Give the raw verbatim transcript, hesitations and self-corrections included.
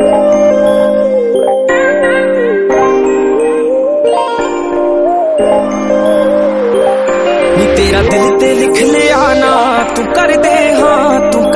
नी तेरा दिल ते लिख लिया ना तू कर दे हाँ तू